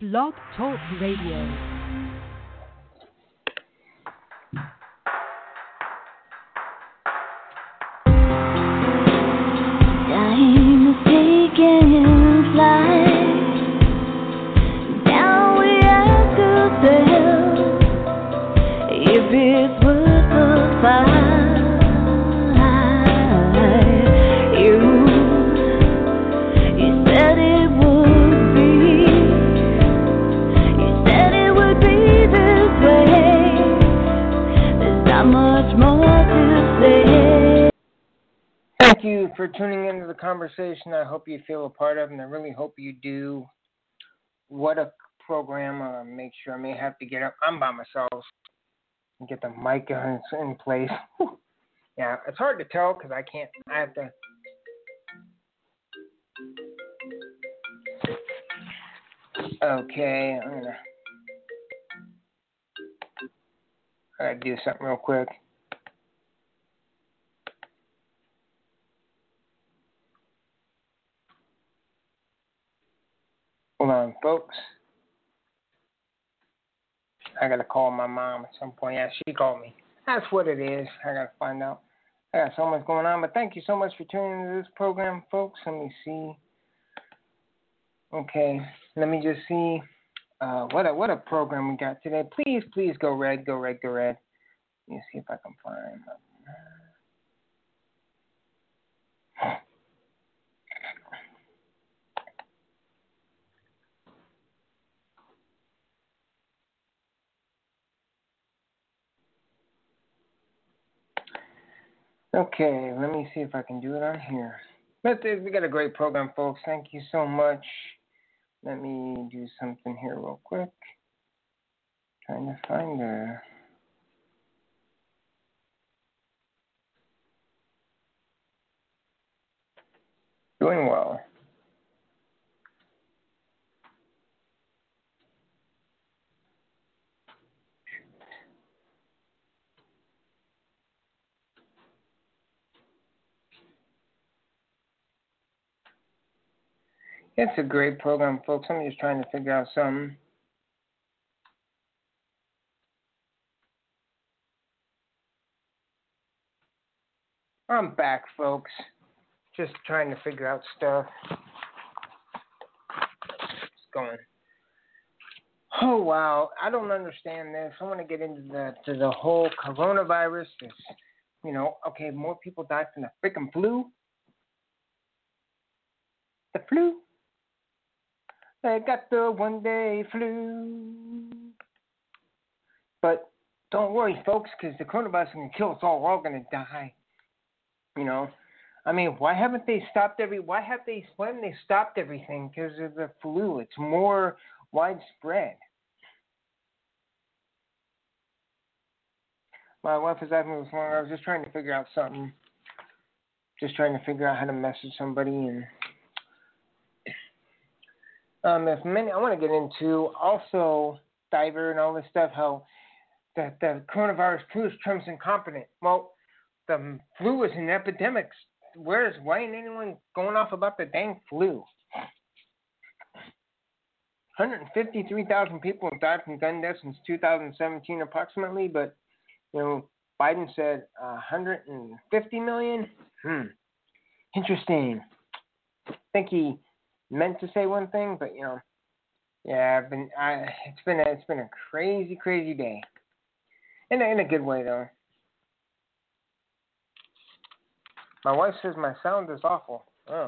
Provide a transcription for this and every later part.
Blog Talk Radio. Time is taking flight. Now we ask ourselves if it's worth the fight. You said it would be. You said it would be this way. There's not much more to say. Thank you for tuning into the conversation. I hope you feel a part of it, and I really hope you do. What a program. Make sure I may have to get up. I'm by myself and get the mic in place. Yeah, it's hard to tell because I have to. Okay, I gotta do something real quick. Hold on, folks. I gotta call my mom at some point. Yeah, she called me. That's what it is. I gotta find out. I got so much going on, but thank you so much for tuning into this program, folks. Let me see. Okay, let me just see. What a program we got today. Please go red, go red, go red. Let me see if I can find. Okay, let me see if I can do it on here. But we got a great program, folks. Thank you so much. Let me do something here real quick. Trying to find a. Doing well. It's a great program, folks. I'm just trying to figure out something. I'm back, folks. Just trying to figure out stuff. It's going. Oh, wow. I don't understand this. I want to get into the whole coronavirus. Okay, more people died from the freaking flu. The flu. They got the one-day flu. But don't worry, folks, because the coronavirus is going to kill us all. We're all going to die. Why haven't they stopped why haven't they stopped everything? Because of the flu. It's more widespread. My wife was asking me this morning. I was just trying to figure out something. Just trying to figure out how to message somebody. And I want to get into also Diver and all this stuff, how the coronavirus proves Trump's incompetent. Well, the flu is an epidemic. Why ain't anyone going off about the dang flu? 153,000 people have died from gun deaths since 2017 approximately, but Biden said 150 million. Interesting. I think he meant to say one thing, but yeah, it's been a crazy day, in a good way though. My wife says my sound is awful.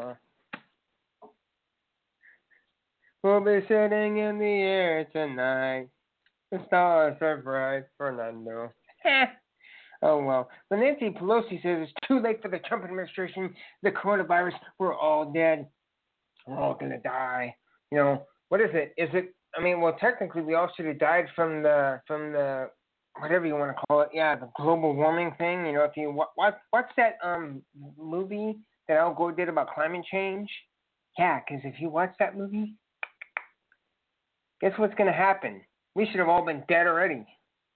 We'll be sitting in the air tonight. The stars are bright, Fernando. Oh, well. But Nancy Pelosi says it's too late for the Trump administration. The coronavirus, we're all dead. We're all going to die. What is it? Technically we all should have died from the whatever you want to call it. Yeah, the global warming thing. If you watch that movie that Al Gore did about climate change. Yeah, because if you watch that movie, guess what's going to happen? We should have all been dead already.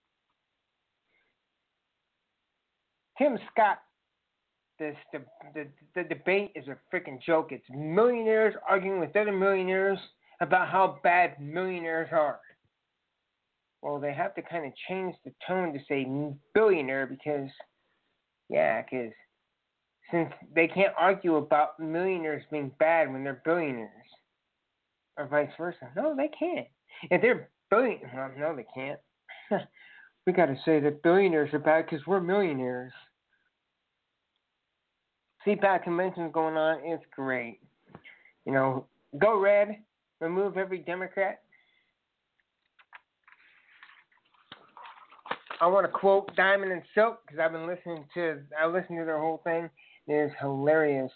Tim Scott, the debate is a freaking joke. It's millionaires arguing with other millionaires about how bad millionaires are. Well, they have to kind of change the tone to say billionaire because, because since they can't argue about millionaires being bad when they're billionaires, or vice versa. No, they can't. If they're billionaires, well, no, they can't. We got to say that billionaires are bad because we're millionaires. CPAC convention's going on. It's great. Go red. Remove every Democrat. I want to quote Diamond and Silk because I listened to their whole thing. It is hilarious.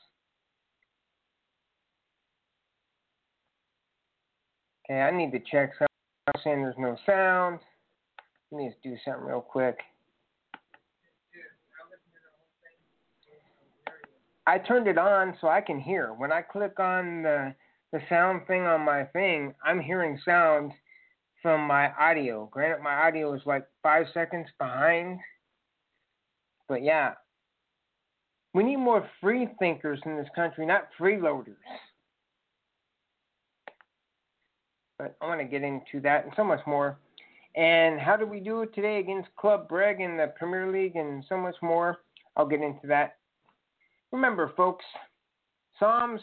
Okay, I need to check something. I'm saying there's no sound. Let me just do something real quick. I turned it on so I can hear. When I click on the sound thing on my thing, I'm hearing sound from my audio. Granted, my audio is like 5 seconds behind. But yeah, we need more free thinkers in this country, not freeloaders. But I want to get into that and so much more. And how did we do it today against Club Bragg in the Premier League and so much more? I'll get into that. Remember, folks, Psalms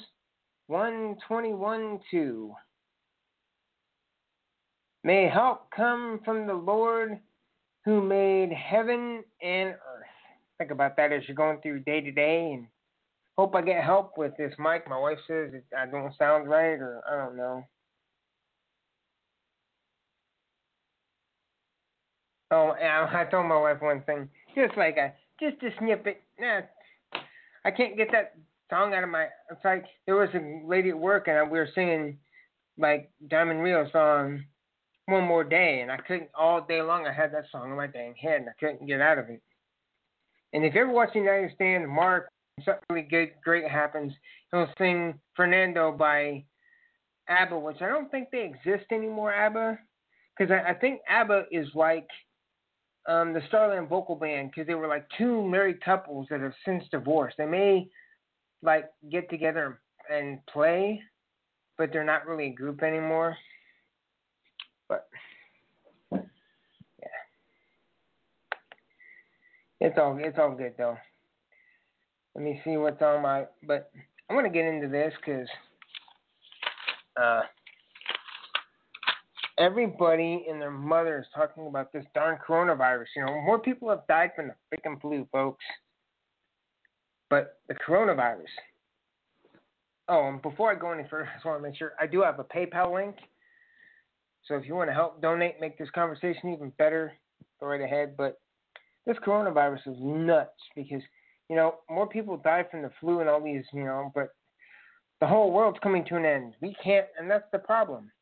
121:2. May help come from the Lord who made heaven and earth. Think about that as you're going through day to day, and hope I get help with this mic. My wife says I don't sound right, or I don't know. Oh, I told my wife one thing, just a snippet. I can't get that song out of my. It's like there was a lady at work and we were singing like Diamond Rio song, One More Day, and I couldn't all day long. I had that song in my dang head and I couldn't get out of it. And if you ever watch the United Stand, Mark, something really great happens, he'll sing Fernando by ABBA, which I don't think they exist anymore. ABBA, because I think ABBA is like the Starland Vocal Band, because they were like two married couples that have since divorced. They may like get together and play, but they're not really a group anymore. But yeah, it's all good though. Let me see what's on my. But I want to get into this because everybody and their mother is talking about this darn coronavirus. More people have died from the freaking flu, folks. But the coronavirus. Oh, and before I go any further, I just want to make sure I do have a PayPal link. So if you want to help donate, make this conversation even better, go right ahead. But this coronavirus is nuts because, more people die from the flu and all these, but the whole world's coming to an end. We can't, and that's the problem.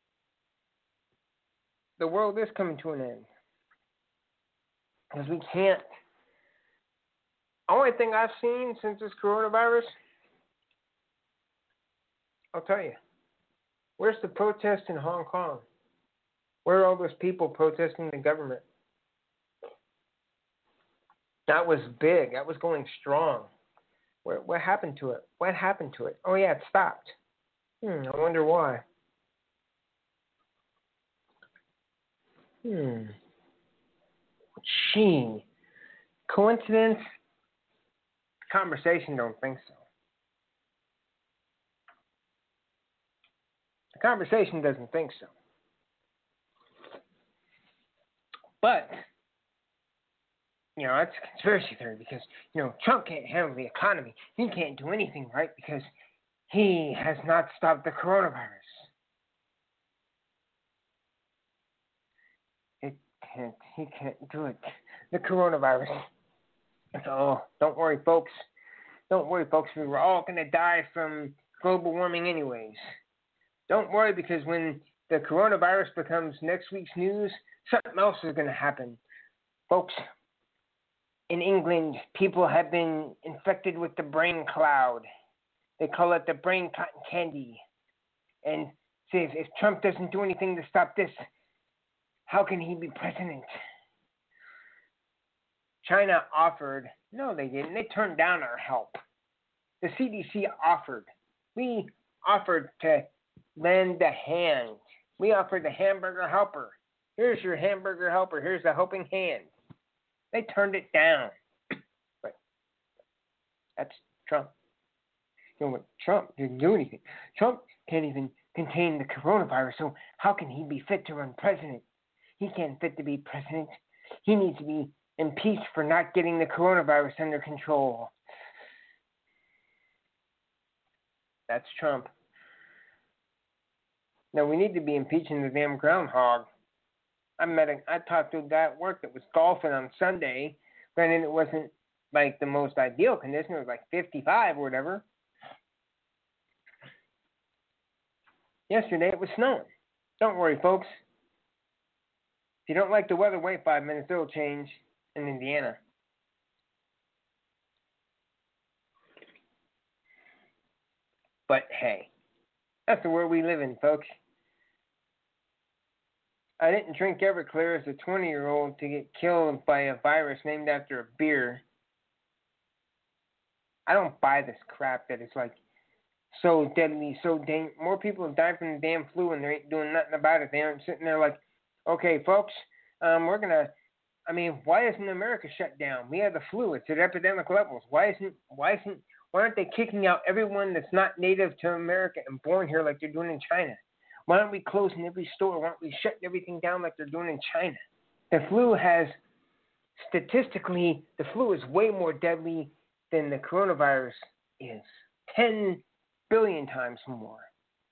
The world is coming to an end. Because we can't. Only thing I've seen since this coronavirus, I'll tell you, where's the protest in Hong Kong? Where are all those people protesting the government? That was big. That was going strong. What happened to it? What happened to it? Oh, yeah, it stopped. I wonder why. Gee. Coincidence? Conversation don't think so. The conversation doesn't think so. But, that's a conspiracy theory because, Trump can't handle the economy. He can't do anything right because he has not stopped the coronavirus. He can't do it. The coronavirus. So, don't worry, folks. Don't worry, folks. We were all going to die from global warming anyways. Don't worry because when the coronavirus becomes next week's news, something else is going to happen. Folks, in England, people have been infected with the brain cloud. They call it the brain cotton candy. And say if Trump doesn't do anything to stop this, how can he be president? China offered. No, they didn't. They turned down our help. The CDC offered. We offered to lend a hand. We offered the hamburger helper. Here's your hamburger helper. Here's a helping hand. They turned it down. But that's Trump. You know what? Trump didn't do anything. Trump can't even contain the coronavirus, so how can he be fit to run president? He can't fit to be president. He needs to be impeached for not getting the coronavirus under control. That's Trump. Now, we need to be impeaching the damn groundhog. I talked to a guy at work that was golfing on Sunday. Granted, it wasn't like the most ideal condition. It was like 55 or whatever. Yesterday, it was snowing. Don't worry, folks. If you don't like the weather, wait 5 minutes. It'll change in Indiana. But hey, that's the world we live in, folks. I didn't drink Everclear as a 20-year-old to get killed by a virus named after a beer. I don't buy this crap that it's like so deadly, so dangerous. More people have died from the damn flu and they ain't doing nothing about it. They aren't sitting there like, okay, folks, why isn't America shut down? We have the flu. It's at epidemic levels. Why aren't they kicking out everyone that's not native to America and born here like they're doing in China? Why aren't we closing every store? Why aren't we shutting everything down like they're doing in China? The flu is way more deadly than the coronavirus is. 10 billion times more.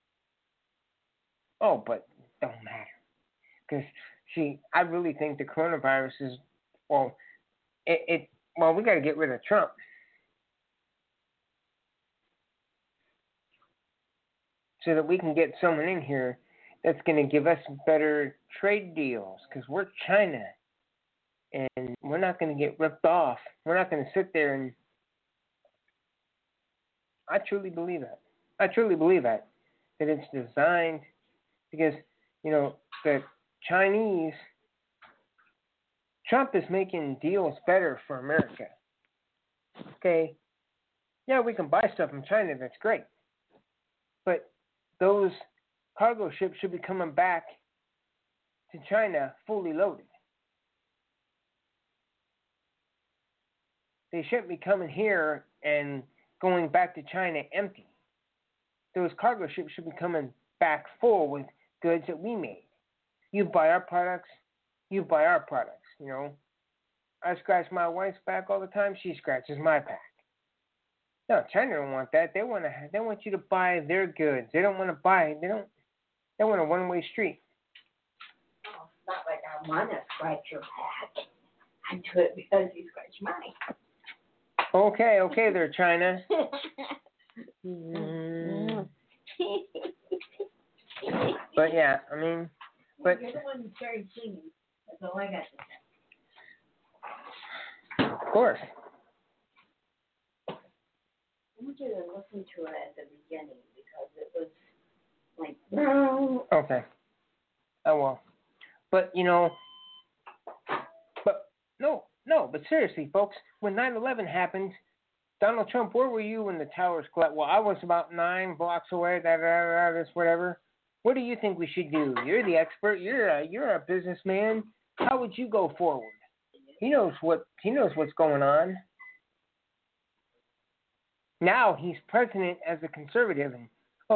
Oh, but it don't matter. Because, see, I really think the coronavirus is, we got to get rid of Trump. So that we can get someone in here that's going to give us better trade deals. Because we're China. And we're not going to get ripped off. We're not going to sit there and... I truly believe that. That it's designed because, the Chinese, Trump is making deals better for America. Okay? Yeah, we can buy stuff from China. That's great. But those cargo ships should be coming back to China fully loaded. They shouldn't be coming here and going back to China empty. Those cargo ships should be coming back full with goods that we made. You buy our products, I scratch my wife's back all the time, she scratches my back. No, China don't want that. They want you to buy their goods. They don't want to buy. They want a one-way street. Oh, it's not like I want to scratch your back. I do it because you scratch mine. Okay there, China. But yeah, You're the one who started singing. That's all I got to say. Of course. I want you to listen to it at the beginning because it was like, no. Okay. I will. But, but seriously, folks, when 9/11 happened, Donald Trump, where were you when the towers collapsed? Well, I was about 9 blocks away, this, whatever. What do you think we should do? You're the expert. You're a businessman. How would you go forward? He knows what's going on. Now he's president as a conservative, and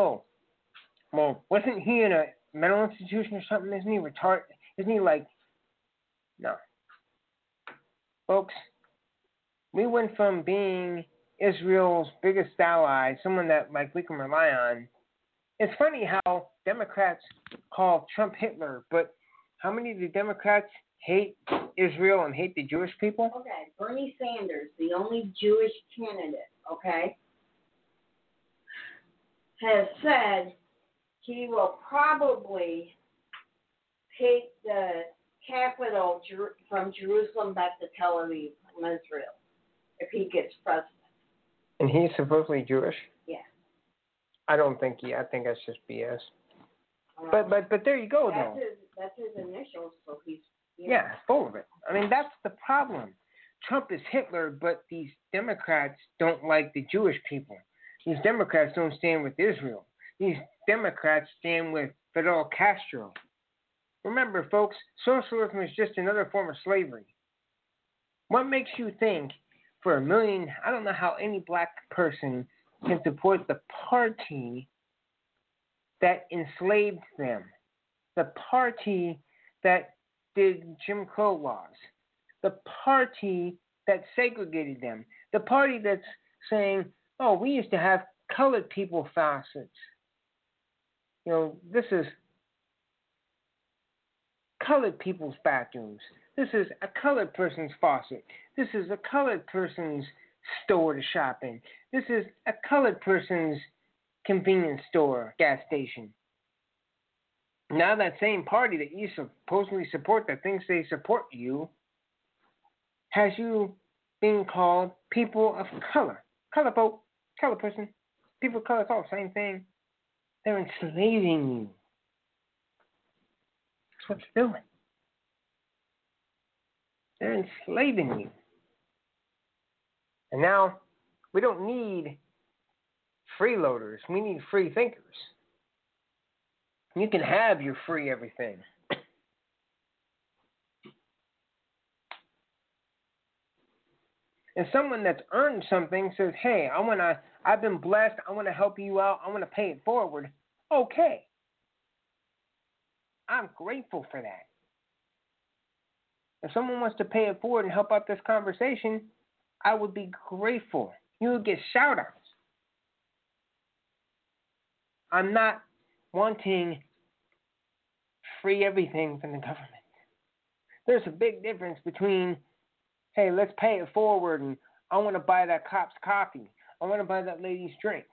wasn't he in a mental institution or something? Isn't he retarded? Isn't he like? No, folks. We went from being Israel's biggest ally, someone that we can rely on. It's funny how Democrats call Trump Hitler, but how many of the Democrats hate Israel and hate the Jewish people? Okay, Bernie Sanders, the only Jewish candidate, has said he will probably take the capital from Jerusalem back to Tel Aviv from Israel if he gets president. And he's supposedly Jewish? Yeah. I don't think I think that's just BS. But there you go, though. That's his initials, so he's... Yeah, full of it. I mean, that's the problem. Trump is Hitler, but these Democrats don't like the Jewish people. These Democrats don't stand with Israel. these Democrats stand with Fidel Castro. Remember, folks, socialism is just another form of slavery. What makes you think for a million, I don't know how any black person can support the party that enslaved them, the party that did Jim Crow laws, the party that segregated them, the party that's saying, oh, we used to have colored people faucets. You know, this is colored people's bathrooms. This is a colored person's faucet. This is a colored person's store to shop in. This is a colored person's convenience store, gas station. Now that same party that you supposedly support, that thinks they support you, has you being called people of color. Color folk, color person, people of color, it's all the same thing. They're enslaving you. That's what they're doing. They're enslaving you. And now, we don't need freeloaders. We need free thinkers. You can have your free everything. And someone that's earned something says, hey, I've been blessed, I want to help you out, I want to pay it forward. Okay. I'm grateful for that. If someone wants to pay it forward and help out this conversation, I would be grateful. You would get shout outs. I'm not wanting free everything from the government. There's a big difference between, hey, let's pay it forward and I want to buy that cop's coffee. I want to buy that lady's drink.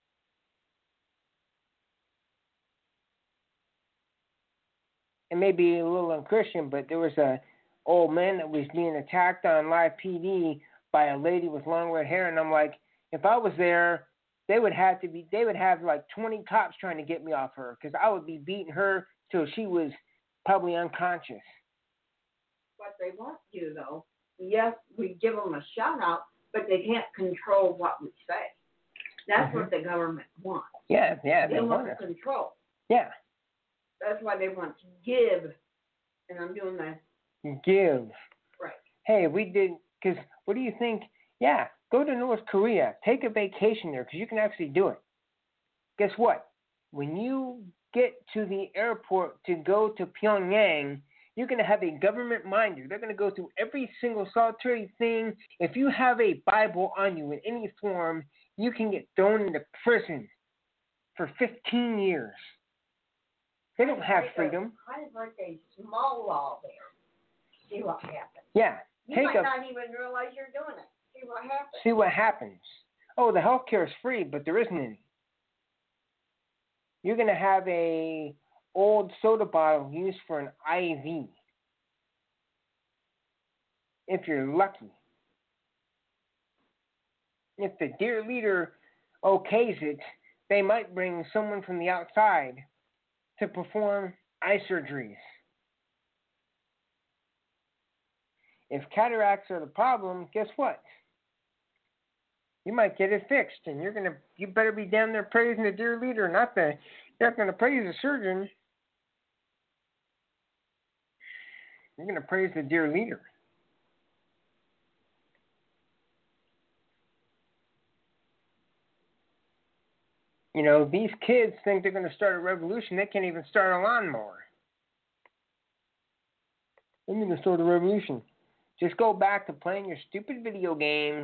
It may be a little unchristian, but there was a old man that was being attacked on live PD by a lady with long red hair, and I'm like, if I was there, they would have like 20 cops trying to get me off her because I would be beating her till she was probably unconscious. What they want to do, though, yes, we give them a shout out, but they can't control what we say. That's what the government wants. Yeah, they want to control. Yeah. That's why they want to give, and I'm doing that. Give. Right. Hey, we did, because what do you think? Yeah, go to North Korea. Take a vacation there because you can actually do it. Guess what? When you get to the airport to go to Pyongyang, you're going to have a government minder. They're going to go through every single solitary thing. If you have a Bible on you in any form, you can get thrown into prison for 15 years. They don't have freedom. Kind of like a small law there. See what happens. Yeah. You might not even realize you're doing it. See what happens. See what happens. Oh, the health care is free, but there isn't any. You're going to have a old soda bottle used for an IV. If you're lucky. If the dear leader okays it, they might bring someone from the outside to perform eye surgeries. If cataracts are the problem, guess what? You might get it fixed, and you better be down there praising the dear leader, you're not going to praise the surgeon. You're going to praise the dear leader. You know, these kids think they're going to start a revolution. They can't even start a lawnmower. They're going to start a revolution. Just go back to playing your stupid video games.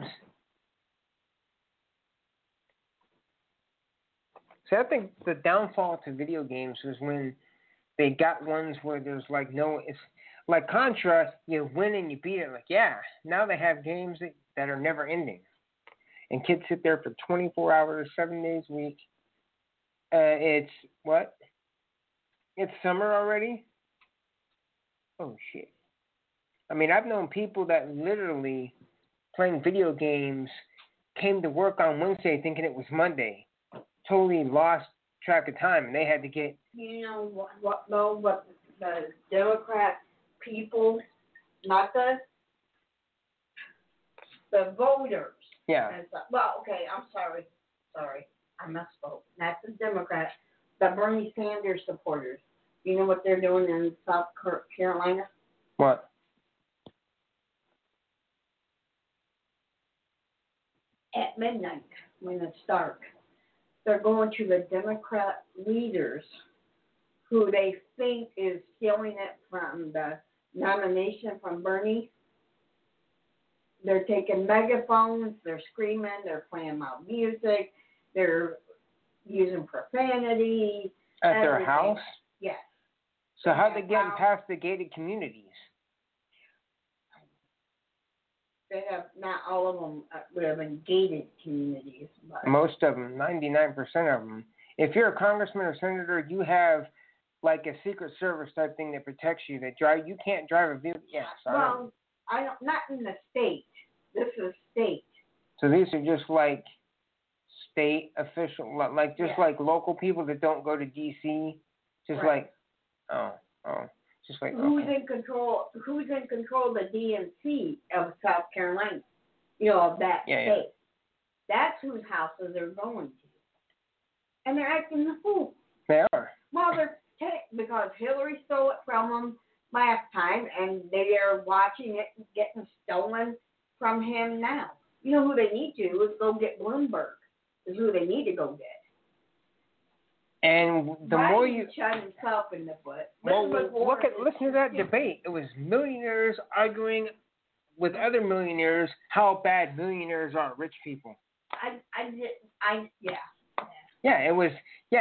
So I think the downfall to video games was when they got ones where there's like it's like Contra, you win and you beat it. Like, yeah, now they have games that are never ending. And kids sit there for 24 hours, 7 days a week. It's what? It's summer already? Oh, shit. I mean, I've known people that literally playing video games came to work on Wednesday thinking it was Monday. Totally lost track of time, and they had to get... You know what the Democrat people, not the voters. Yeah. Well, okay, I'm sorry. I misspoke. Not the Democrats, the Bernie Sanders supporters. You know what they're doing in South Carolina? What? At midnight, when it's dark, they're going to the Democrat leaders who they think is stealing it from the nomination from Bernie. They're taking megaphones, they're screaming, they're playing loud music, they're using profanity. At their everything. house? Yes. So how they Their getting house. past the gated communities? They have, not all of them live in gated communities. But Most of them, 99% of them. If you're a congressman or senator, you have like a Secret Service type thing that protects you. That drive, you can't drive a vehicle. Yes, well, not in the state. This is state. So these are just like state official, like just Yeah. like local people that don't go to D.C. Just Right. like, just like Who's okay. in control? Who's in control of the DNC of South Carolina? You know, of that Yeah, state. That's whose houses they're going to, and they're acting the fool. They are. Well, they're because Hillary stole it from them last time, and they are watching it getting stolen from him now. You know who they need to is go get Bloomberg. Is who they need to go get. And the Biden more you shot himself in the foot. well, Elizabeth Warren listen to that is- debate. It was millionaires arguing with other millionaires how bad millionaires are, rich people. Yeah, it was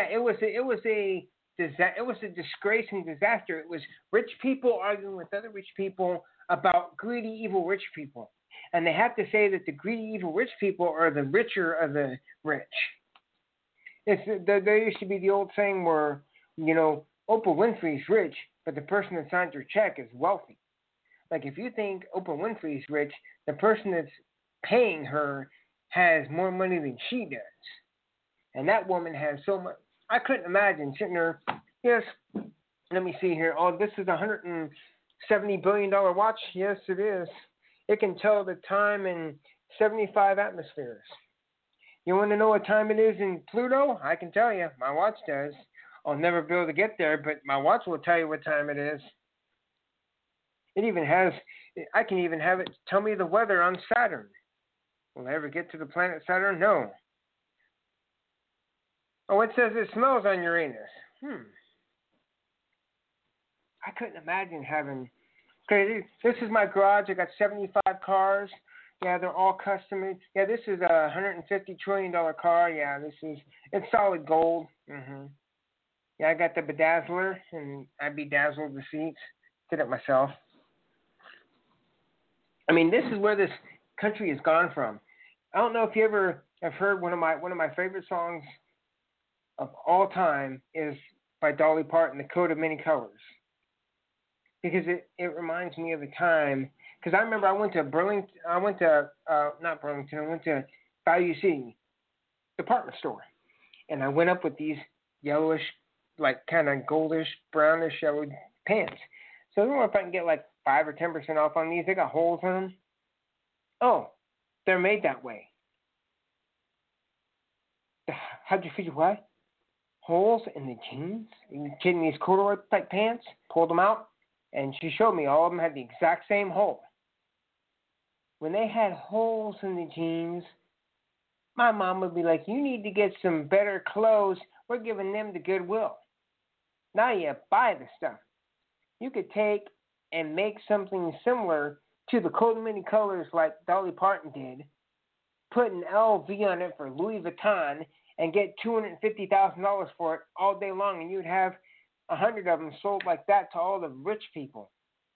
a disgrace and disaster. It was rich people arguing with other rich people about greedy, evil rich people. And they have to say that the greedy, evil rich people are the richer of the rich. There used to be the old saying where, Oprah Winfrey's rich, but the person that signs her check is wealthy. Like if you think Oprah Winfrey's rich, the person that's paying her has more money than she does. And that woman has so much. I couldn't imagine sitting there. Yes, let me see here. Oh, this is a $170 billion watch. Yes, it is. It can tell the time in 75 atmospheres. You want to know what time it is in Pluto? I can tell you. My watch does. I'll never be able to get there, but my watch will tell you what time it is. I can even have it tell me the weather on Saturn. Will I ever get to the planet Saturn? No. Oh, it says it smells on Uranus. I couldn't imagine having. Okay, this is my garage. I got 75 cars. Yeah, they're all custom. Yeah, this is a $150 trillion car. Yeah, it's solid gold. Yeah, I got the bedazzler, and I bedazzled the seats. Did it myself. I mean, this is where this country has gone from. I don't know if you ever have heard one of my favorite songs of all time is by Dolly Parton, The Coat of Many Colors. Because it reminds me of a time, because I remember I went to Value City department store, and I went up with these yellowish, like kind of goldish, brownish yellow pants. So I don't know if I can get like 5 or 10% off on these. They got holes in them. Oh, they're made that way. How'd you figure what? Holes in the jeans? Are you kidding? These corduroy type pants? Pulled them out, and she showed me all of them had the exact same hole. When they had holes in the jeans, my mom would be like, you need to get some better clothes. We're giving them the Goodwill. Now you buy the stuff. You could take and make something similar to the Coat of Many Colors like Dolly Parton did, put an LV on it for Louis Vuitton, and get $250,000 for it all day long, and you'd have 100 of them sold like that to all the rich people.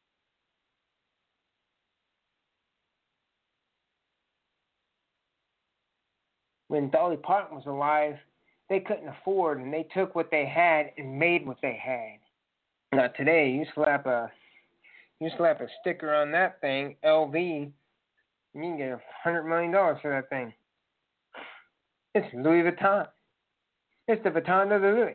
When Dolly Parton was alive, they couldn't afford, and they took what they had and made what they had. Now today, you slap a sticker on that thing, LV, and you can get $100 million for that thing. It's Louis Vuitton. It's the Vuitton of the Louis.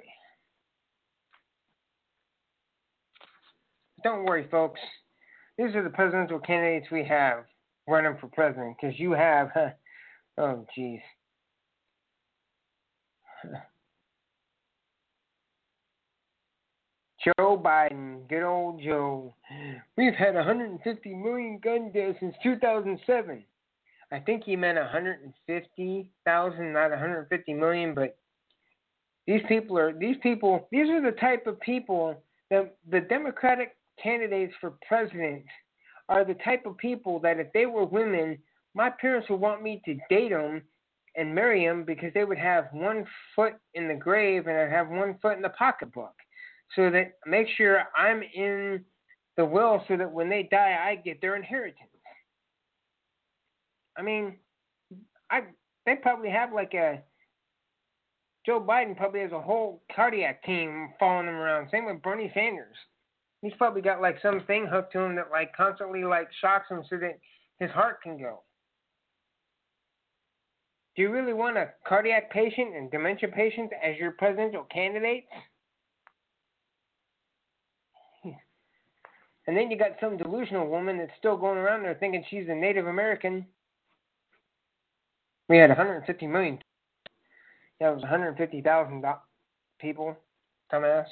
Don't worry, folks. These are the presidential candidates we have running for president, because you have, oh, geez. Joe Biden, good old Joe. We've had 150 million gun deaths since 2007. I think he meant 150,000, not 150 million, but these are the type of people that the Democratic candidates for president are the type of people that if they were women, my parents would want me to date them and marry them because they would have one foot in the grave and I'd have one foot in the pocketbook. So that make sure I'm in the will so that when they die, I get their inheritance. I mean, they probably have Joe Biden probably has a whole cardiac team following him around. Same with Bernie Sanders. He's probably got something hooked to him that constantly shocks him so that his heart can go. Do you really want a cardiac patient and dementia patient as your presidential candidates? And then you got some delusional woman that's still going around there thinking she's a Native American. We had 150 million. That was 150,000 people. Dumbass.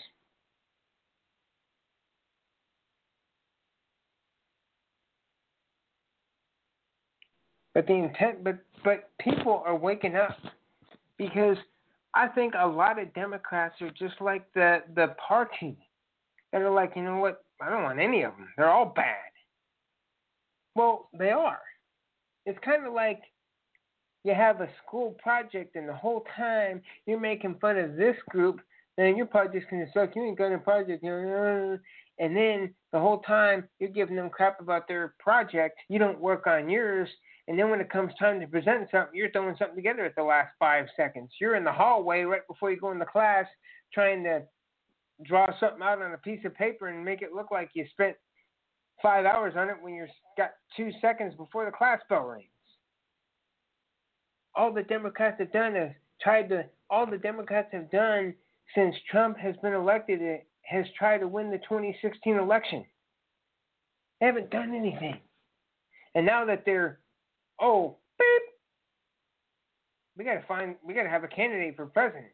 But but people are waking up because I think a lot of Democrats are just like the party that are you know what? I don't want any of them. They're all bad. Well, they are. It's kind of like you have a school project and the whole time you're making fun of this group, then your project's going to suck. You ain't got a project. And then the whole time you're giving them crap about their project. You don't work on yours. And then when it comes time to present something, you're throwing something together at the last 5 seconds. You're in the hallway right before you go into class trying to draw something out on a piece of paper and make it look like you spent 5 hours on it when you've got 2 seconds before the class bell rings. All the Democrats have done since Trump has been elected has tried to win the 2016 election. They haven't done anything. And now that they're, we got to have a candidate for president.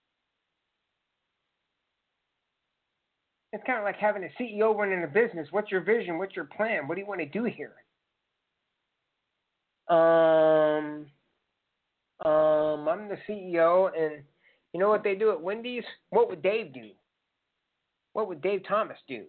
It's kind of like having a CEO running a business. What's your vision? What's your plan? What do you want to do here? I'm the CEO, and you know what they do at Wendy's? What would Dave do? What would Dave Thomas do?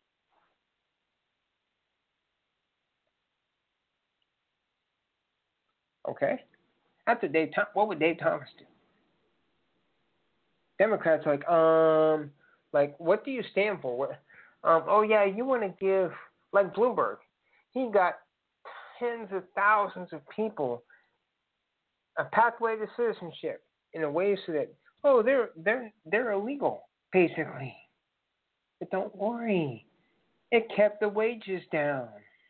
Okay. After Dave Thomas, what would Dave Thomas do? Democrats what do you stand for? You want to give, like Bloomberg, he got tens of thousands of people a pathway to citizenship in a way so that, they're illegal, basically. But don't worry, it kept the wages down.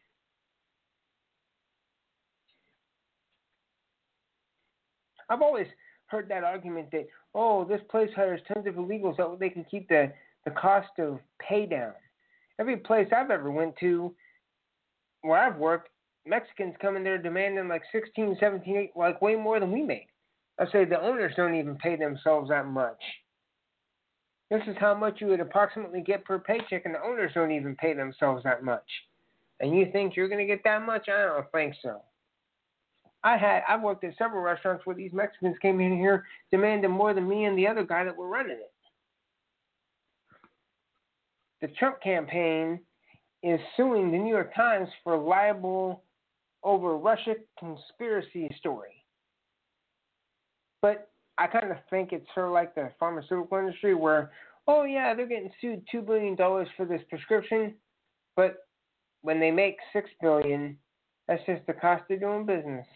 I've always heard that argument that, this place hires tons of illegals so they can keep the cost of pay down. Every place I've ever went to where I've worked, Mexicans come in there demanding 16, 17, 8, way more than we make. I say the owners don't even pay themselves that much. This is how much you would approximately get per paycheck, and the owners don't even pay themselves that much. And you think you're going to get that much? I don't think so. I've worked at several restaurants where these Mexicans came in here demanding more than me and the other guy that were running it. The Trump campaign is suing the New York Times for libel over Russia conspiracy story. But I kind of think it's sort of like the pharmaceutical industry where, they're getting sued $2 billion for this prescription, but when they make $6 billion, that's just the cost of doing business.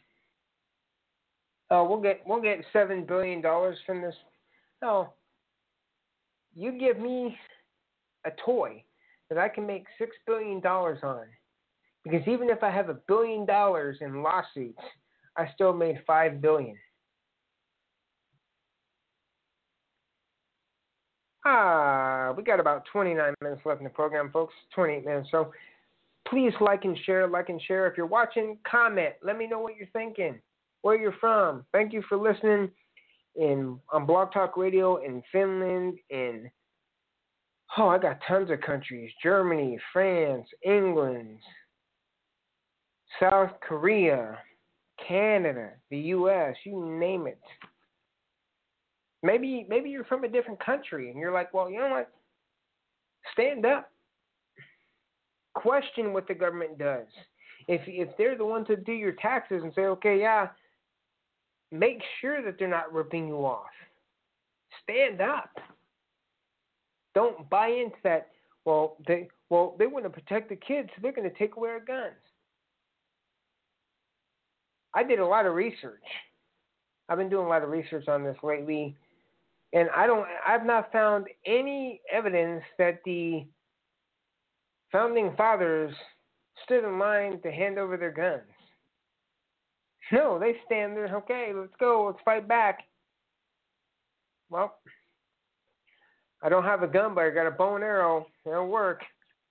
We'll get $7 billion from this. No, you give me a toy that I can make $6 billion on, because even if I have $1 billion in lawsuits, I still made $5 billion. We got about 29 minutes left in the program, folks. 28 minutes. So please like and share. If you're watching, comment. Let me know what you're thinking, where you're from. Thank you for listening. on Blog Talk Radio in Finland, I got tons of countries: Germany, France, England, South Korea, Canada, the U.S. You name it. Maybe you're from a different country and you're like, well, you know what? Stand up. Question what the government does. If they're the ones that do your taxes and say, okay, yeah, make sure that they're not ripping you off. Stand up. Don't buy into that. They want to protect the kids, so they're going to take away our guns. I did a lot of research. I've been doing a lot of research on this lately, and I've not found any evidence that the founding fathers stood in line to hand over their guns. No, they stand there, okay, let's go, let's fight back. Well, I don't have a gun, but I got a bow and arrow. It'll work.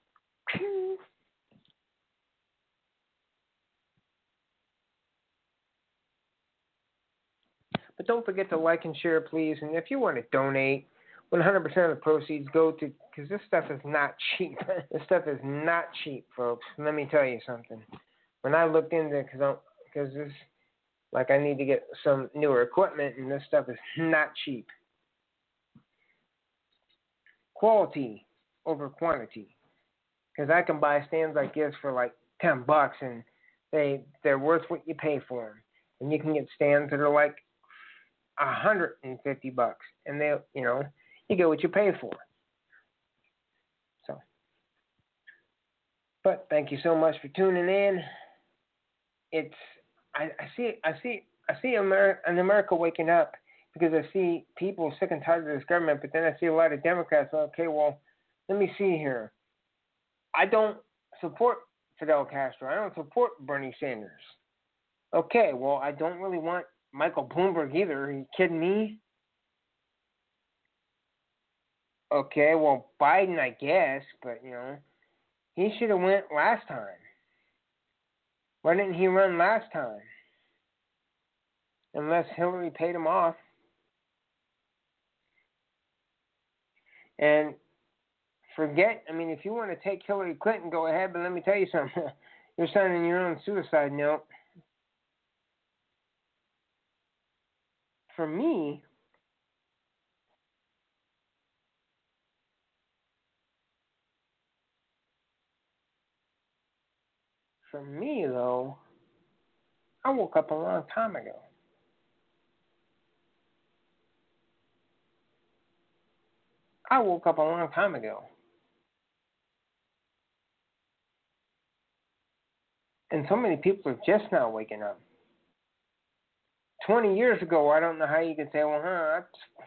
But don't forget to like and share, please. And if you want to donate, 100% of the proceeds go to, because this stuff is not cheap. This stuff is not cheap, folks. Let me tell you something. When I looked into it, because this, like, I need to get some newer equipment, and this stuff is not cheap. Quality over quantity. Because I can buy stands like this for like $10, and they're worth what you pay for them. And you can get stands that are like $150, and they, you get what you pay for. So, but thank you so much for tuning in. I see America waking up, because I see people sick and tired of this government, but then I see a lot of Democrats. Okay, well, let me see here. I don't support Fidel Castro. I don't support Bernie Sanders. Okay, well, I don't really want Michael Bloomberg either. Are you kidding me? Okay, well, Biden, I guess, but, he should have went last time. Why didn't he run last time? Unless Hillary paid him off. And if you want to take Hillary Clinton, go ahead, but let me tell you something. You're signing your own suicide note. For me, though, I woke up a long time ago. And so many people are just now waking up. 20 years ago, I don't know how you could say, well,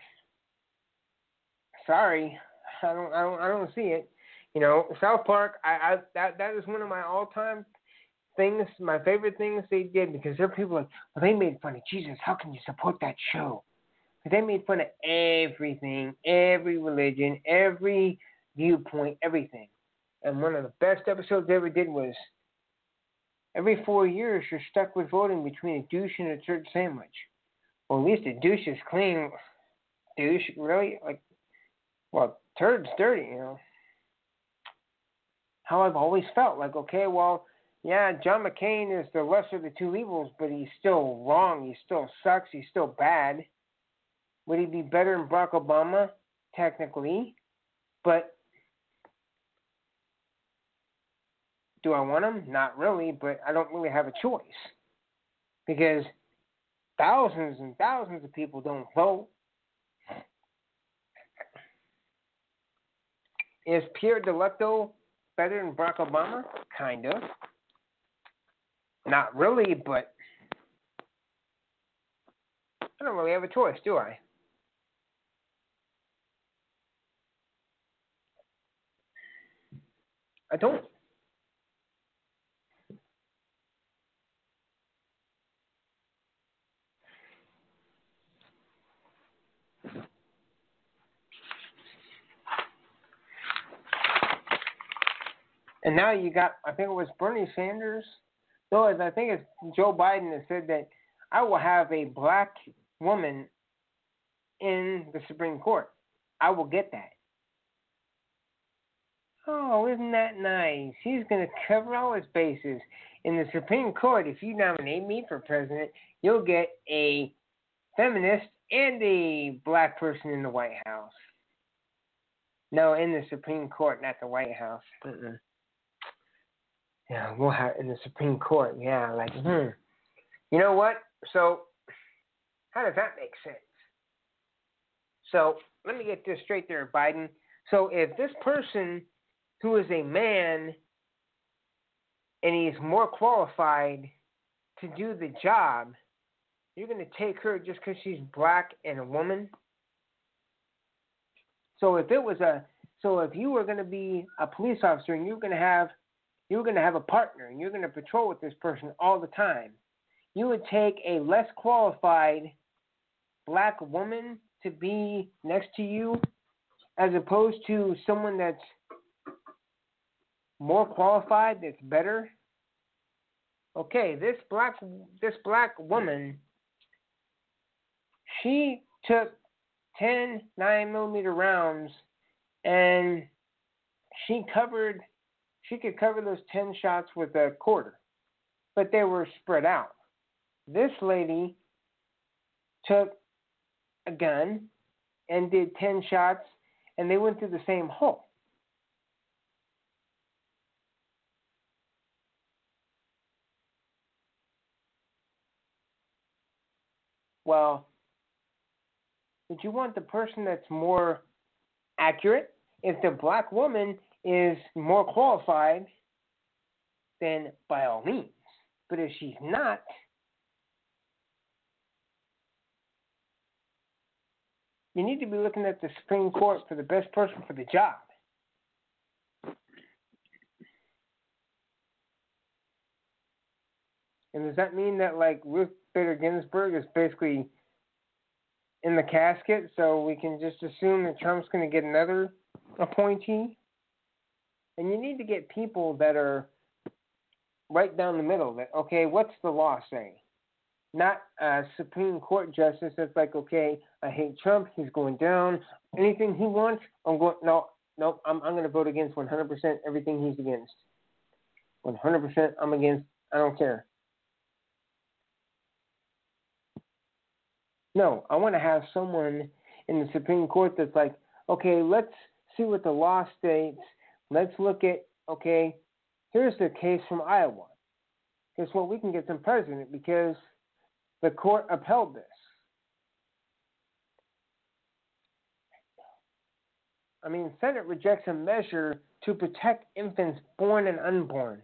sorry, I don't see it. South Park, that is one of my all-time things, my favorite things they did, because there are people like, well, they made fun of Jesus. How can you support that show? But they made fun of everything, every religion, every viewpoint, everything. And one of the best episodes they ever did was, every 4 years, you're stuck with voting between a douche and a turd sandwich. Well, at least a douche is clean. Douche, really? Like, well, turd's dirty, How I've always felt. Like, okay, well, yeah, John McCain is the lesser of the two evils, but he's still wrong. He still sucks. He's still bad. Would he be better than Barack Obama? Technically. But do I want him? Not really, but I don't really have a choice. Because thousands and thousands of people don't vote. Is Pierre Delecto better than Barack Obama? Kind of. Not really, but I don't really have a choice, do I? I don't. And now you got, I think it was Bernie Sanders. No, I think it's Joe Biden that said that I will have a black woman in the Supreme Court. I will get that. Oh, isn't that nice? He's going to cover all his bases. In the Supreme Court, if you nominate me for president, you'll get a feminist and a black person in the White House. No, in the Supreme Court, not the White House. Yeah, we'll have in the Supreme Court. Yeah, like, You know what? So, how does that make sense? So, let me get this straight there, Biden. So, if this person who is a man and he's more qualified to do the job, you're going to take her just because she's black and a woman? So if you were going to be a police officer and you were going to have a partner and you're going to patrol with this person all the time, you would take a less qualified black woman to be next to you as opposed to someone that's more qualified, that's better. Okay, this black woman, she took 10 9mm rounds and she could cover those 10 shots with a quarter, but they were spread out. This lady took a gun and did 10 shots and they went through the same hole. Well, would you want the person that's more accurate? If the black woman is more qualified, then by all means. But if she's not, you need to be looking at the Supreme Court for the best person for the job. And does that mean that, like, Ruth Bader Ginsburg is basically in the casket, so we can just assume that Trump's going to get another appointee? And you need to get people that are right down the middle. That, okay, what's the law say? Not a Supreme Court justice that's like, okay, I hate Trump, he's going down. Anything he wants, I'm going. No, I'm going to vote against 100% everything he's against. 100% I'm against. I don't care. No, I want to have someone in the Supreme Court that's like, okay, let's see what the law states. Let's look at, okay, here's the case from Iowa. Guess what? We can get some president because the court upheld this. I mean, Senate rejects a measure to protect infants born and unborn.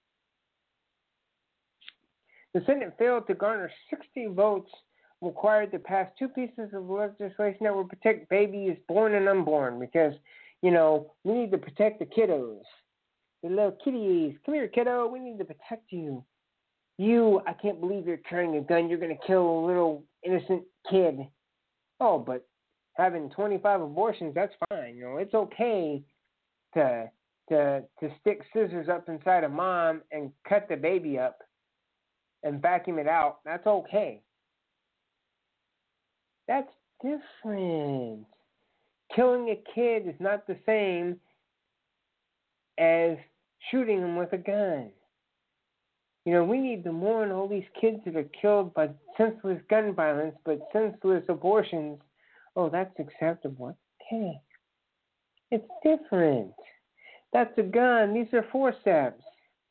The Senate failed to garner 60 votes required to pass two pieces of legislation that would protect babies born and unborn because, we need to protect the kiddos, the little kitties. Come here, kiddo. We need to protect you. I can't believe you're carrying a gun. You're going to kill a little innocent kid. Oh, but having 25 abortions, that's fine. It's okay to stick scissors up inside a mom and cut the baby up and vacuum it out. That's okay. That's different. Killing a kid is not the same as shooting them with a gun. We need to mourn all these kids that are killed by senseless gun violence, but senseless abortions, oh, that's acceptable. Okay. It's different. That's a gun. These are forceps.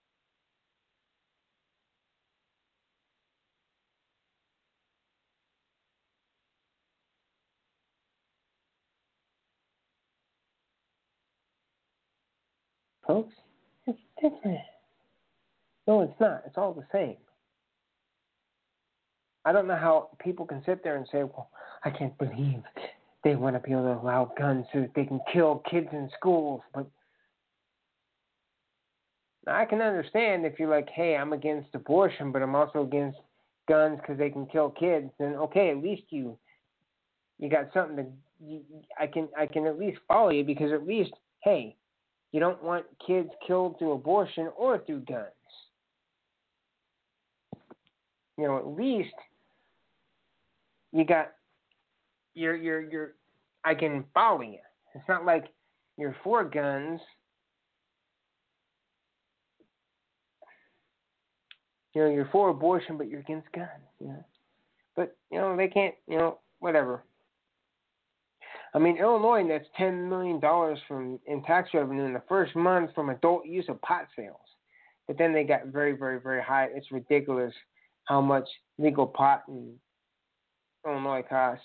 Folks, it's different. No, it's not. It's all the same. I don't know how people can sit there and say, well, I can't believe they want to be able to allow guns so that they can kill kids in schools. But I can understand if you're like, hey, I'm against abortion, but I'm also against guns because they can kill kids. Then, okay, at least you got something I can at least follow you because at least, hey, you don't want kids killed through abortion or through guns. At least you got I can follow you. It's not like you're for guns. You're for abortion, but you're against guns. But they can't. Whatever. I mean, Illinois nets $10 million in tax revenue in the first month from adult use of pot sales. But then they got very, very, very high. It's ridiculous how much legal pot in Illinois costs.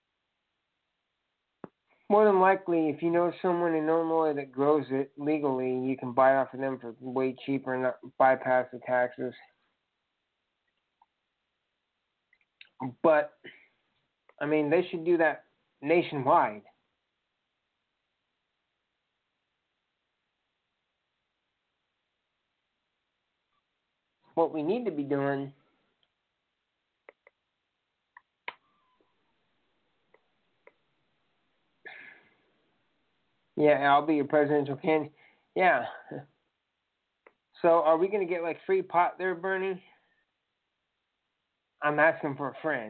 More than likely, if you know someone in Illinois that grows it legally, you can buy off of them for way cheaper and not bypass the taxes. But, I mean, they should do that nationwide. What we need to be doing I'll be your presidential candidate. Yeah. So are we going to get like free pot there, Bernie? I'm asking for a friend.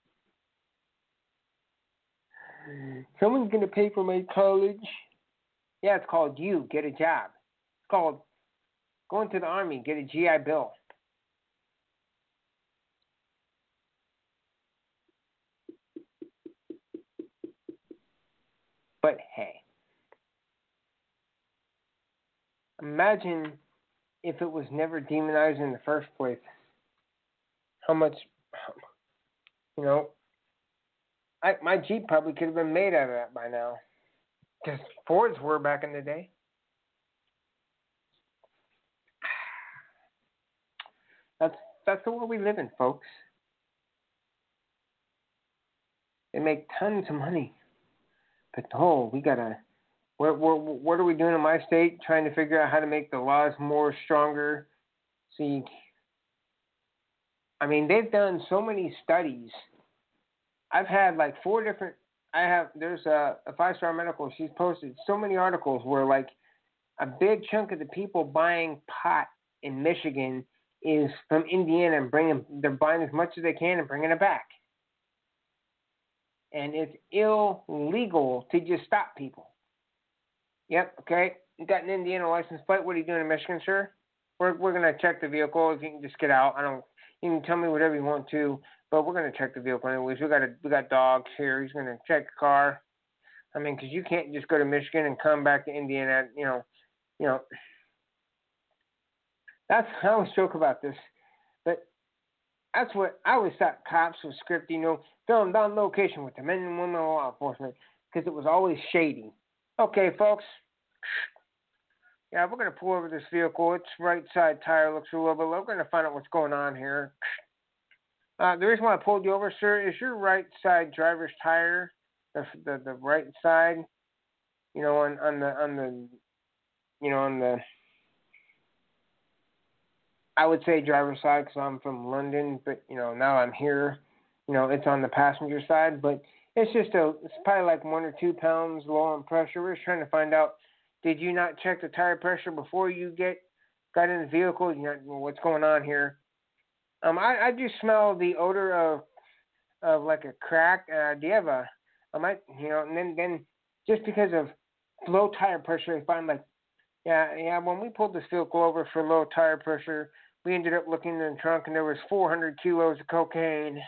Someone's going to pay for my college. Yeah, it's called you. Get a job. It's called going to the Army. Get a GI Bill. But hey, imagine if it was never demonized in the first place. How much, my Jeep probably could have been made out of that by now. Because Fords were back in the day. That's the world we live in, folks. They make tons of money. But we gotta. What are we doing in my state? Trying to figure out how to make the laws more stronger. See, I mean, they've done so many studies. I've had like 4 different. There's a 5-star medical. She's posted so many articles where like a big chunk of the people buying pot in Michigan is from Indiana and they're buying as much as they can and bringing it back. And it's illegal to just stop people. Yep, okay. You got an Indiana license plate. What are you doing in Michigan, sir? We're gonna check the vehicle. If you can just get out. You can tell me whatever you want to, but we're gonna check the vehicle anyways. We got dogs here. He's gonna check the car. I mean, because you can't just go to Michigan and come back to Indiana. That's I always joke about this, but that's what I always thought cops was scripted. Filmed on location with the men and women of law enforcement because it was always shady. Okay, folks. Yeah, we're going to pull over this vehicle. Its right side tire looks a little bit low. We're going to find out what's going on here. The reason why I pulled you over, sir, is your right side driver's tire, the right side, on the I would say driver's side because I'm from London, but now I'm here. It's on the passenger side, but it's probably like 1 or 2 pounds low on pressure. We're just trying to find out, did you not check the tire pressure before you got in the vehicle? What's going on here? I do smell the odor of like a crack. Do you have and then just because of low tire pressure, I find like, when we pulled this vehicle over for low tire pressure, we ended up looking in the trunk and there was 400 kilos of cocaine.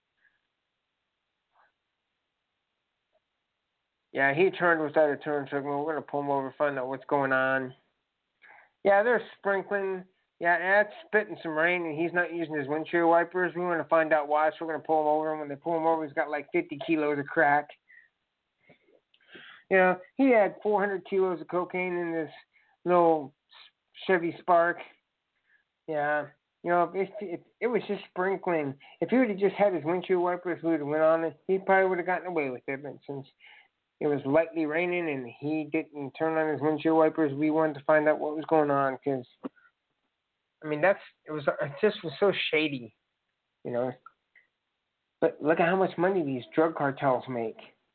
Yeah, he turned without a turn signal. We're going to pull him over, find out what's going on. Yeah, they're sprinkling. Yeah, it's spitting some rain, and he's not using his windshield wipers. We want to find out why, so we're going to pull him over. And when they pull him over, he's got like 50 kilos of crack. He had 400 kilos of cocaine in this little Chevy Spark. Yeah, it was just sprinkling. If he would have just had his windshield wipers, we would have went on it. He probably would have gotten away with it, but since it was lightly raining and he didn't turn on his windshield wipers, we wanted to find out what was going on because, it just was so shady, But look at how much money these drug cartels make.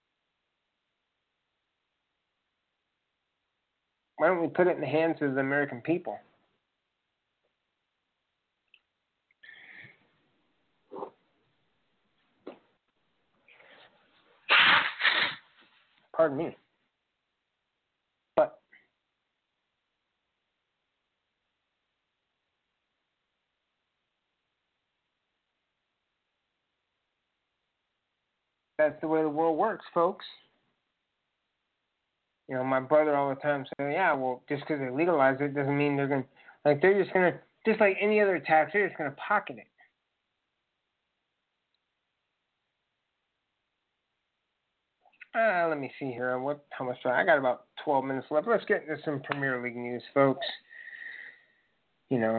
Why don't we put it in the hands of the American people? Pardon me. But that's the way the world works, folks. You know, my brother all the time says, yeah, well, just because they legalize it doesn't mean they're going to, like, they're just going to, just like any other tax, they're just going to pocket it. Let me see here. How much time? I got about 12 minutes left. Let's get into some Premier League news, folks. You know,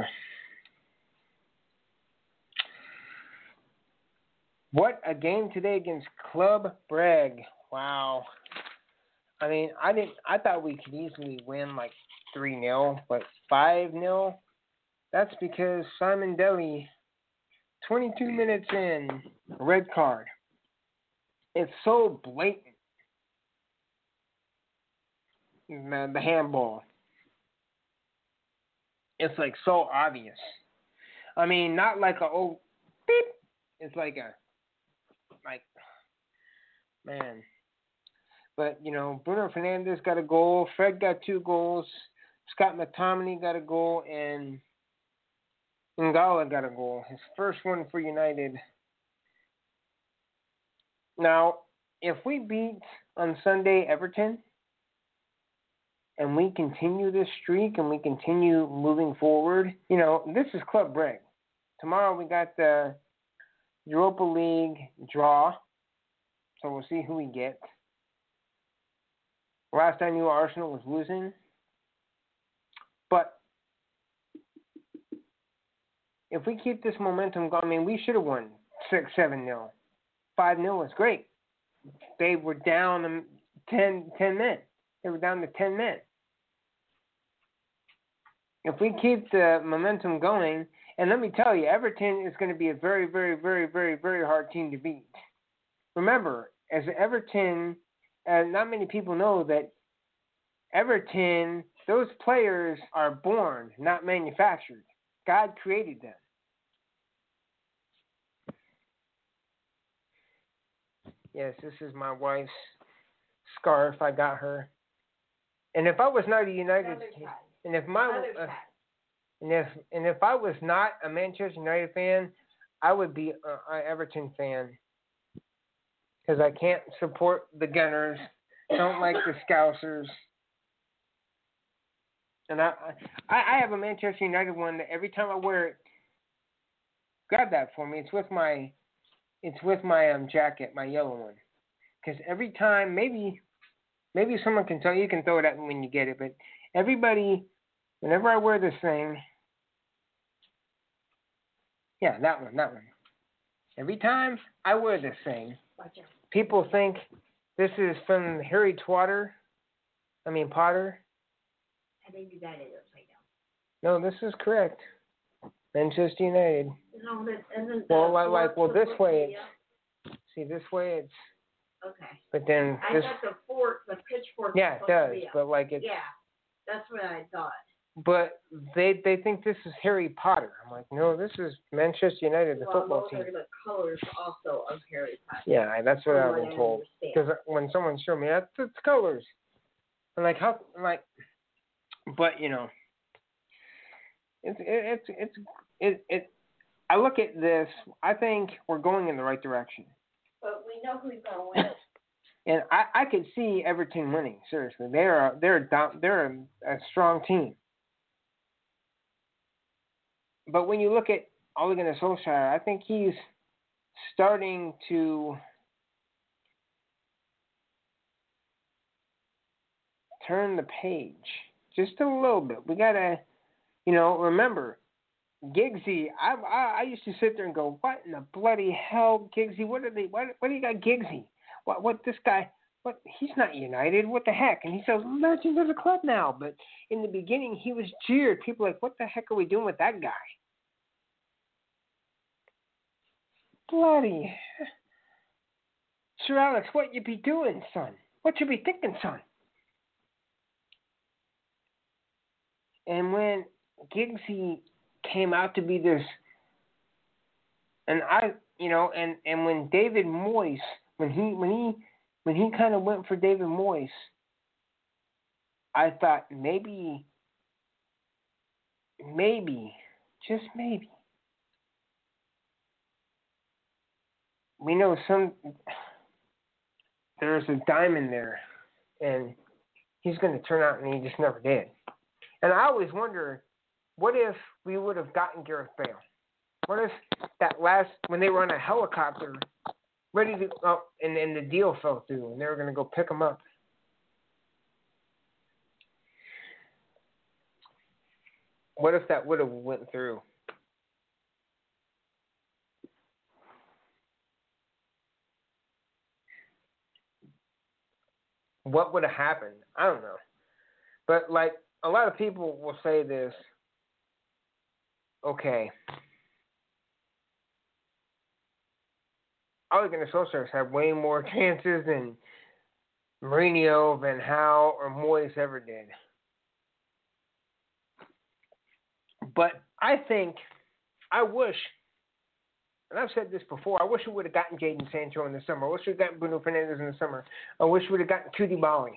what a game today against Club Brugge. Wow. I mean, I thought we could easily win like 3-0, but 5-0. That's because Simon Deli, 22 minutes in, red card. It's so blatant. The handball. It's like so obvious. I mean, not like a oh beep. It's like man. But you know, Bruno Fernandes got a goal. Fred got 2 goals. Scott McTominay got a goal, and Ngala got a goal. His first one for United. Now, if we beat on Sunday Everton, and we continue this streak and we continue moving forward, you know, this is Club Brugge. Tomorrow we got the Europa League draw, so we'll see who we get. Last I knew, Arsenal was losing. But if we keep this momentum going, I mean, we should have won 6-7-0. 5-0 was great. They were down 10 men. They were down to 10 men. If we keep the momentum going, and let me tell you, Everton is going to be a very, very, very, very, very hard team to beat. Remember, as Everton, not many people know that Everton, those players are born, not manufactured. God created them. Yes, this is my wife's scarf. I got her. And if I was not a United fan, and if I was not a Manchester United fan, I would be an Everton fan. Because I can't support the Gunners. Don't like the Scousers. And I have a Manchester United one that every time I wear it, grab that for me. It's with my jacket, my yellow one. Because every time, maybe someone can tell you, can throw it at me when you get it, but everybody, whenever I wear this thing, yeah, that one. Every time I wear this thing, people think this is from Harry Potter. I think you got it upside down. No, this is correct. Manchester United. No, that isn't. Well, this way it's. See, this way it's. Okay. But then I this. thought the pitchfork. Yeah, it does, but like it's. Yeah, that's what I thought. But they think this is Harry Potter. I'm like, no, this is Manchester United, the football team. Those are the colors also of Harry Potter. Yeah, that's what I've been told. Because when someone showed me, that's its colors. I'm like, how? I'm like, but you know, it's. I look at this. I think we're going in the right direction. But we know who's going to win. And I could see Everton winning. Seriously, they're a strong team. But when you look at Ole Gunnar Solskjaer, I think he's starting to turn the page just a little bit. We gotta, remember Giggsy. I used to sit there and go, "What in the bloody hell, Giggsy? What do you got, Giggsy? What this guy? What? He's not United. What the heck?" And he says, "Legend of the club now." But in the beginning, he was jeered. People were like, "What the heck are we doing with that guy?" Bloody Sir Alex, what you be doing, son? What you be thinking, son? And when Giggsy came out to be this, and when David Moyes, when he when he kind of went for David Moyes, I thought maybe, just maybe, we know there's a diamond there, and he's going to turn out, and he just never did. And I always wonder, what if we would have gotten Gareth Bale? What if when they were on a helicopter, ready to, and the deal fell through, and they were going to go pick him up? What if that would have went through? What would have happened? I don't know. But, like, a lot of people will say this, okay, Ole Gunnar Solskjaer had way more chances than Mourinho, Van Gaal, or Moyes ever did. But I wish, and I've said this before, I wish we would have gotten Jadon Sancho in the summer. I wish we would have gotten Bruno Fernandes in the summer. I wish we would have gotten Koulibaly.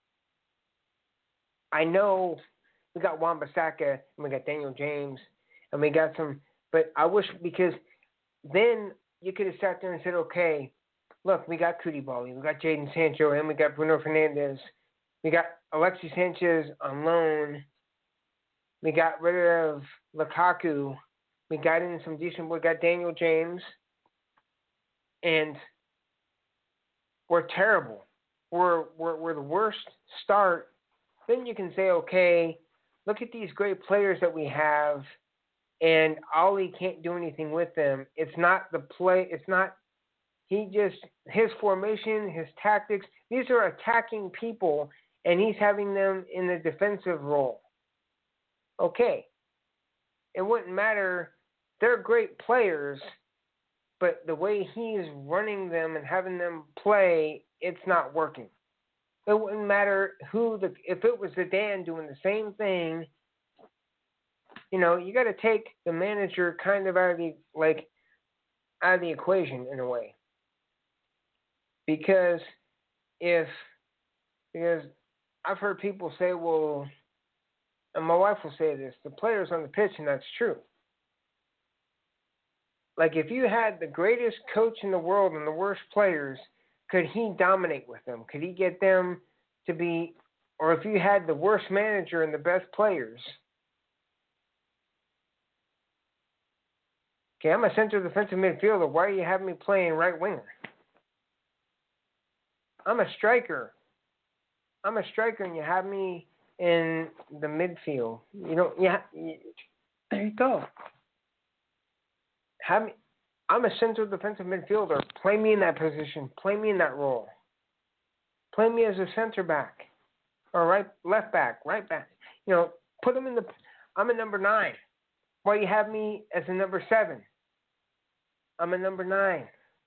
I know we got Wan-Bissaka, and we got Daniel James, and we got some, but I wish, because then you could have sat there and said, okay, look, we got Koulibaly, we got Jadon Sancho, and we got Bruno Fernandes. We got Alexis Sanchez on loan. We got rid of Lukaku. We got in some decent. We got Daniel James, and we're terrible. We're the worst start. Then you can say, okay, look at these great players that we have, and Ollie can't do anything with them. It's not the play. It's not. His formation, his tactics. These are attacking people, and he's having them in the defensive role. Okay, it wouldn't matter. They're great players, but the way he's running them and having them play, it's not working. It wouldn't matter if it was Zidane doing the same thing. You got to take the manager kind of out of the equation in a way, because I've heard people say, well. And my wife will say this, the players on the pitch, and that's true. Like, if you had the greatest coach in the world and the worst players, could he dominate with them? Could he get them to be, or if you had the worst manager and the best players? Okay, I'm a center defensive midfielder. Why are you having me playing right winger? I'm a striker, and you have me in the midfield. There you go. I'm a central defensive midfielder. Play me in that position. Play me in that role. Play me as a center back, or left back, right back. Put him in the. I'm a number 9. Why you have me as a number 7? I'm a number 9.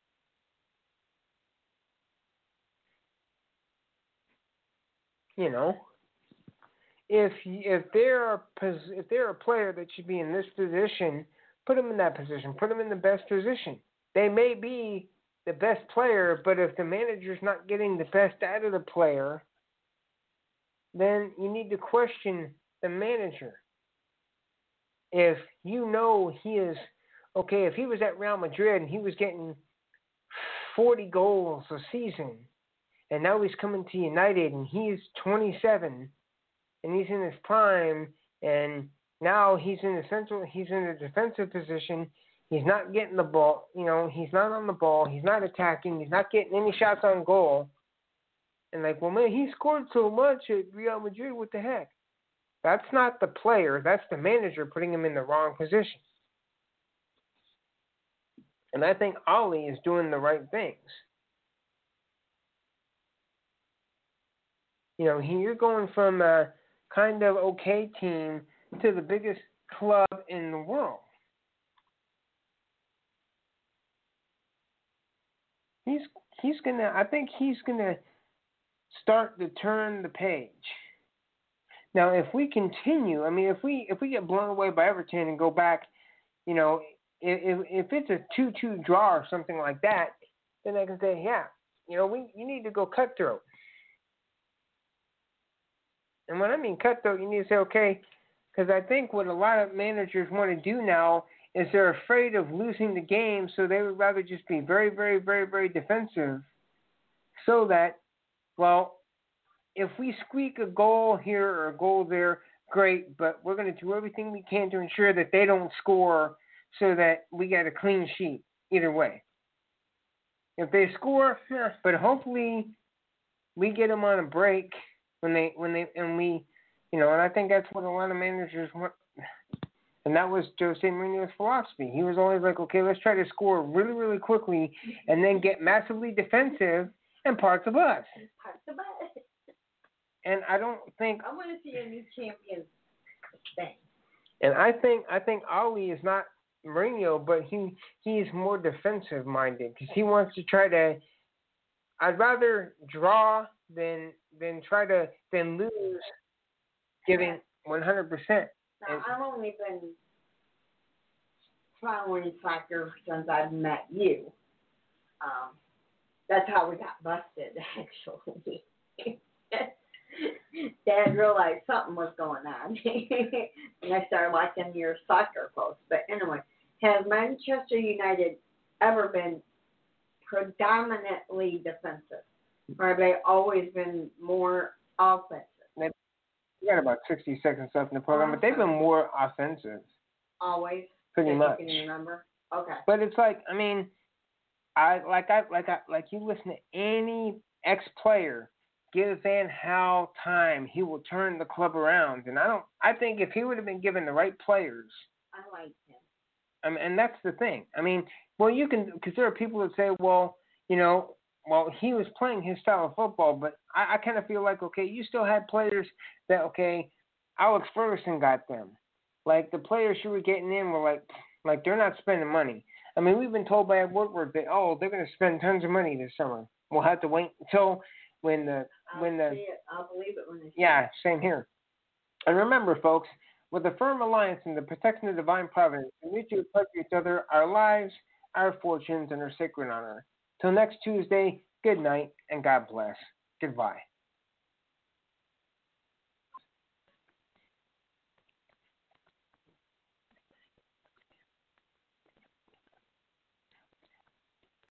If they're a player that should be in this position, put them in that position. Put them in the best position. They may be the best player, but if the manager's not getting the best out of the player, then you need to question the manager. If he is okay, if he was at Real Madrid and he was getting 40 goals a season, and now he's coming to United and he's 27. And he's in his prime, and now he's in a defensive position. He's not getting the ball. He's not on the ball. He's not attacking. He's not getting any shots on goal. And well, man, he scored so much at Real Madrid. What the heck? That's not the player. That's the manager putting him in the wrong position. And I think Ollie is doing the right things. You're going from a kind of okay team to the biggest club in the world. I think he's gonna start to turn the page. Now, if we continue, if we get blown away by Everton and go back, if it's a 2-2 draw or something like that, then I can say, yeah, you need to go cutthroat. And when I mean cutthroat, you need to say, okay, because I think what a lot of managers want to do now is they're afraid of losing the game, so they would rather just be very, very, very, very defensive so that, well, if we squeak a goal here or a goal there, great, but we're going to do everything we can to ensure that they don't score so that we get a clean sheet either way. If they score, but hopefully we get them on a break and I think that's what a lot of managers want. And that was Jose Mourinho's philosophy. He was always like, okay, let's try to score really, really quickly and then get massively defensive and parts of us. And I don't think I want to see a new champion thing. And I think Ali is not Mourinho, but he's more defensive minded because he wants to try to. I'd rather draw than lose, giving 100%. Now, I've only been following soccer since I've met you. That's how we got busted, actually. Dad realized something was going on, and I started watching your soccer posts. But anyway, has Manchester United ever been predominantly defensive, or have they always been more offensive? We got about 60 seconds left in the program, but they've been more offensive. Always? Pretty much. You can remember? Okay. But it's like, I mean, like you listen to any ex-player, give Van Gaal time, he will turn the club around. And I think if he would have been given the right players. I like him. And that's the thing. I mean, well, because there are people that say, well, he was playing his style of football, but I kind of feel like, okay, you still had players that, okay, Alex Ferguson got them. Like, the players you were getting in were like they're not spending money. I mean, we've been told by Ed Woodward that, they're going to spend tons of money this summer. We'll have to wait until I'll believe it when they see it. Same here. And remember, folks, with a firm alliance in the protection of divine providence, we mutually pledge each other our lives, our fortunes, and our sacred honor. Till next Tuesday, good night and God bless. Goodbye.